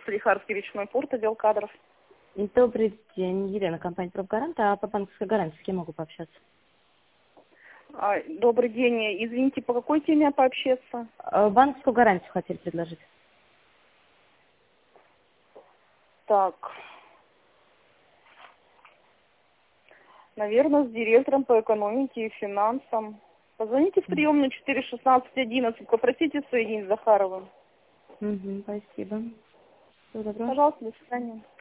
Салихардский речной порт, отдел кадров. Добрый день, Елена, компания «Профгарант». А по банковской гарантии с кем могу пообщаться? Добрый день. Извините, по какой теме пообщаться? Банковскую гарантию хотели предложить. Так. Наверное, с директором по экономике и финансам. Позвоните в приемную 41611, попросите соединить с Захаровым. Спасибо. Всего доброго. Пожалуйста, до свидания.